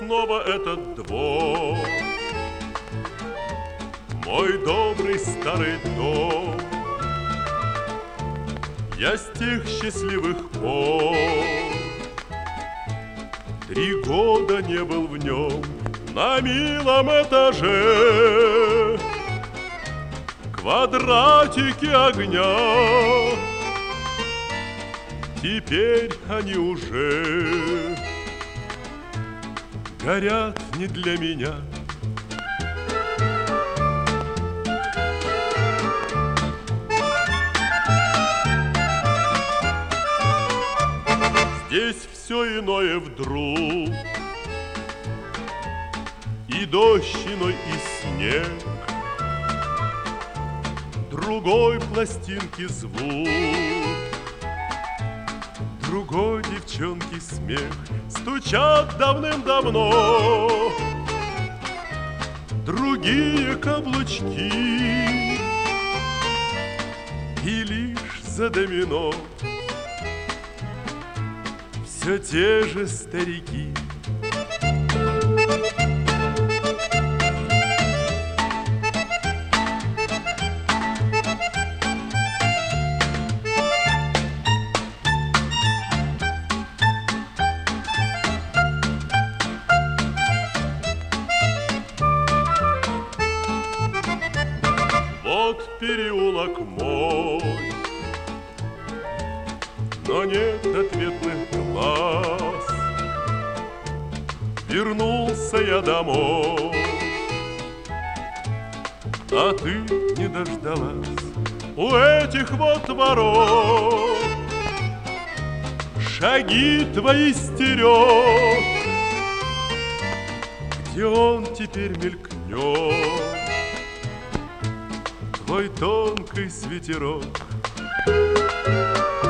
снова этот двор, мой добрый старый дом. Я с тех счастливых пор 3 года не был в нем на милом этаже. Квадратики огня, теперь они уже горят не для меня. Здесь все иное вдруг, и дождь иной, и снег, другой пластинки звук, другой девчонки смех. Стучат давным-давно другие каблучки, и лишь за домино все те же старики. Вот переулок мой, но нет ответных глаз. Вернулся я домой, а ты не дождалась. У этих вот ворот шаги твои стерег. Где он теперь мелькнет, твой тонкий свитерок?